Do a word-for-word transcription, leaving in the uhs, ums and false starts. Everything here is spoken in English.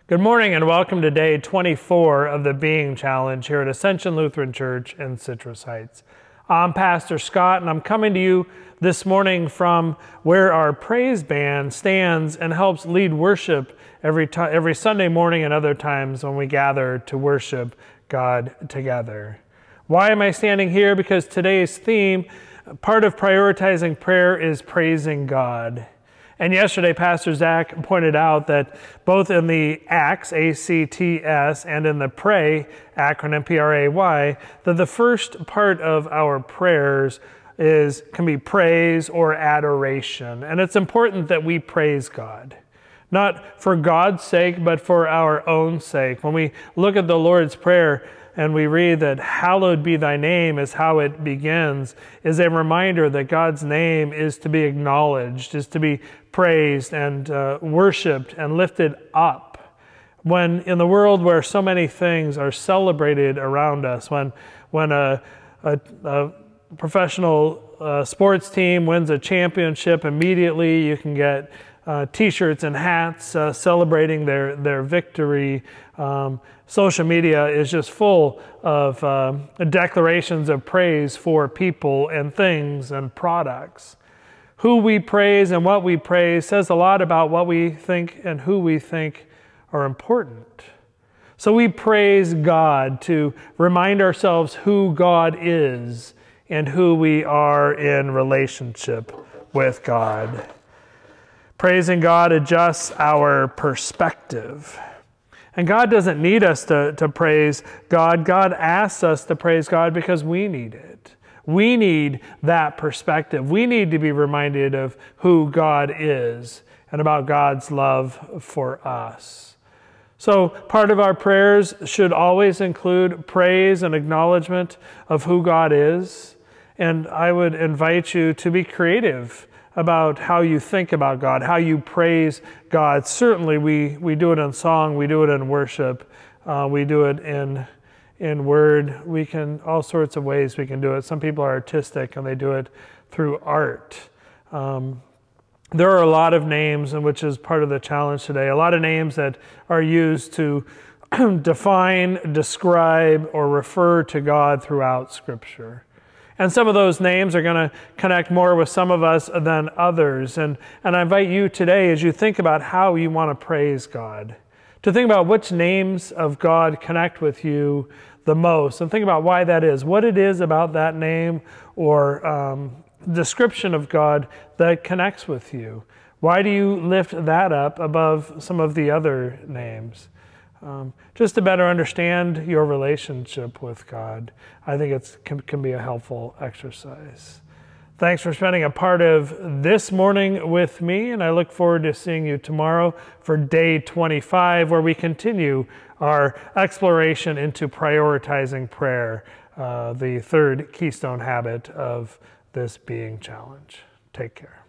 Good morning and welcome to day twenty-four of the Being Challenge here at Ascension Lutheran Church in Citrus Heights. I'm Pastor Scott and I'm coming to you this morning from where our praise band stands and helps lead worship every, t- every Sunday morning and other times when we gather to worship God together. Why am I standing here? Because today's theme, part of prioritizing prayer, is praising God. And yesterday, Pastor Zach pointed out that both in the ACTS, A C T S, and in the PRAY, acronym P R A Y, that the first part of our prayers is can be praise or adoration. And it's important that we praise God, not for God's sake, but for our own sake. When we look at the Lord's Prayer, and we read that hallowed be thy name is how it begins, is a reminder that God's name is to be acknowledged, is to be praised and uh, worshiped and lifted up. When in the world where so many things are celebrated around us, when when a, a, a professional uh, sports team wins a championship, immediately you can get uh, t-shirts and hats uh, celebrating their, their victory. Um, social media is just full of uh, declarations of praise for people and things and products. Who we praise and what we praise says a lot about what we think and who we think are important. So we praise God to remind ourselves who God is and who we are in relationship with God. Praising God adjusts our perspective. And God doesn't need us to, to praise God. God asks us to praise God because we need it. We need that perspective. We need to be reminded of who God is and about God's love for us. So part of our prayers should always include praise and acknowledgement of who God is. And I would invite you to be creative about how you think about God, how you praise God. Certainly we, we do it in song, we do it in worship, uh, we do it in in word. We can, all sorts of ways we can do it. Some people are artistic and they do it through art. Um, there are a lot of names, and which is part of the challenge today, a lot of names that are used to define, describe, or refer to God throughout Scripture. And some of those names are going to connect more with some of us than others. And, and I invite you today, as you think about how you want to praise God, to think about which names of God connect with you the most, and think about why that is, what it is about that name or um, description of God that connects with you. Why do you lift that up above some of the other names? Um, just to better understand your relationship with God. I think it can, can be a helpful exercise. Thanks for spending a part of this morning with me, and I look forward to seeing you tomorrow for day twenty-five, where we continue our exploration into prioritizing prayer, uh, the third keystone habit of this Being Challenge. Take care.